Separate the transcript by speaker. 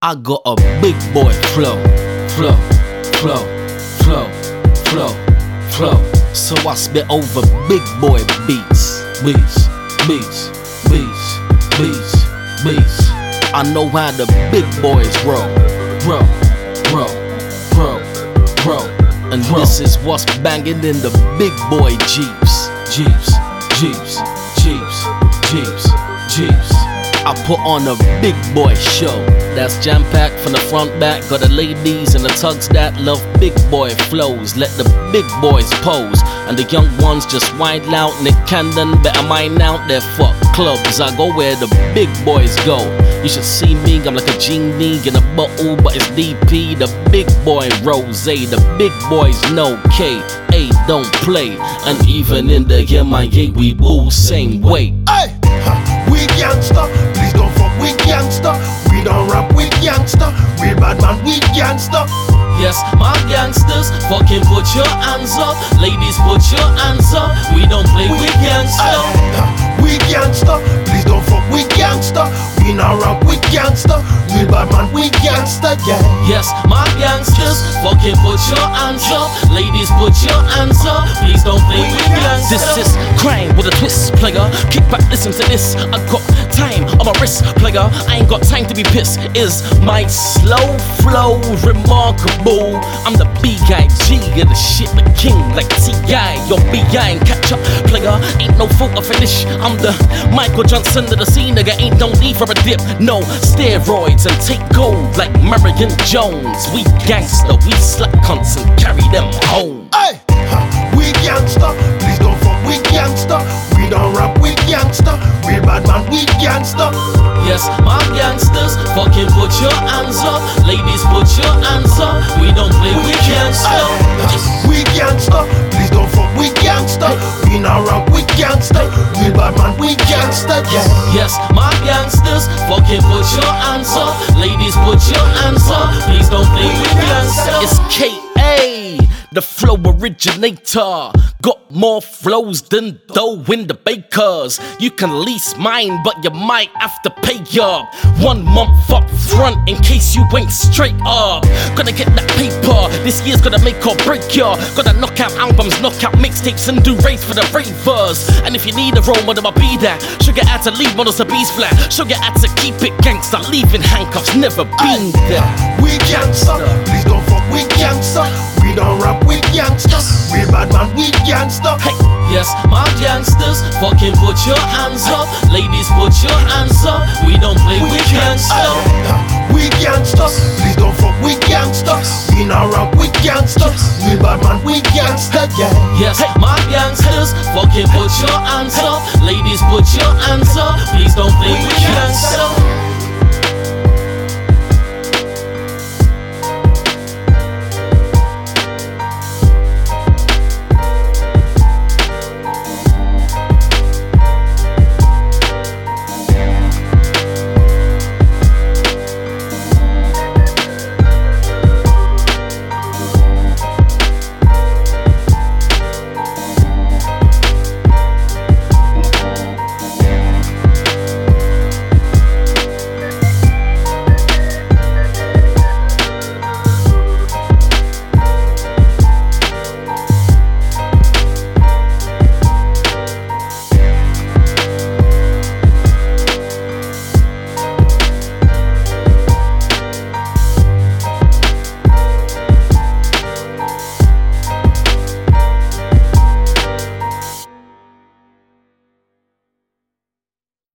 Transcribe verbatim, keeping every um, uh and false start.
Speaker 1: I got a big boy flow, flow, flow, flow, flow, flow. So I spit over big boy beats, beats, beats, beats, beats, beats. I know how the big boys roll, roll, roll, roll, roll. And this is what's banging in the big boy Jeeps, Jeeps, Jeeps, Jeeps, Jeeps, Jeeps. I put on a big boy show that's jam-packed from the front back. Got the ladies and the tugs that love big boy flows. Let the big boys pose and the young ones just wind out. Nick Cannon better mind out their fuck clubs. I go where the big boys go. You should see me, I'm like a genie in a bottle, but it's D P. The big boy rose, the big boys know K A don't play. And even in the M I A we boo same way.
Speaker 2: Hey, we gangsta, please don't fuck with gangsta. We don't rap with gangsta, real bad man we gangsta.
Speaker 1: Yes, my gangsters, fucking put your hands up. Ladies, put your hands up. We don't play
Speaker 2: we,
Speaker 1: with gangsta.
Speaker 2: Hey, we gangsta, please don't fuck with gangsta. We not rap with gangsta, real bad man we gangsta, yeah.
Speaker 1: Yes, my gangsters, fucking put your hands up. Ladies, put your hands up. Please don't play with gangsta. This is crime with a twist, player. Kick back, listen to this. I got time on my wrist, player. I ain't got time to be pissed. Is my slow flow remarkable? I'm the B I G of the shit, the king like T I. Your B I ain't catch up, player. Ain't no photo finish. I'm the Michael Johnson of the scene, nigga. Ain't no need for a dip. No steroids and take gold like Marion Jones. We gangster, we slap cunts and carry them home.
Speaker 2: Hey, we gangsta, please don't fuck with gangsta. We don't rap with gangsta, real bad man we gangsta.
Speaker 1: Yes, my gangsters, fucking put your hands up. Ladies, put your hands up. We don't play with gangsta.
Speaker 2: We gangsta, please don't fuck with gangsta. We not rap with gangsta, real bad man we gangsta, yeah.
Speaker 1: Yes, my gangsters, fucking put your hands up. Ladies, put your hands up. Please don't play with gangsta. It's K A, the flow originator. Got more flows than dough in the bakers. You can lease mine, but you might have to pay up one month up front in case you ain't straight up. Gotta get that paper, this year's gonna make or break ya. Gotta knock out albums, knock out mixtapes and do raves for the ravers. And if you need a role model, I'll be that. Sugar had to leave models to bees flat. Sugar had to keep it gangsta, leaving handcuffs, never been there.
Speaker 2: We gangsta, please don't fuck with gangsta. We don't rap with gangsta, real bad man we gangsta.
Speaker 1: Hey, yes, my gangsters, fucking put your hands up. Ladies, put your hands up. We don't play with gangsta.
Speaker 2: We gangsta, please don't fuck with gangsta. We not rap with gangsta, real bad man we gangsta, yeah.
Speaker 1: Yes, my gangsters, fucking put your hands up. Ladies, put your hands up. Please don't play with gangsta.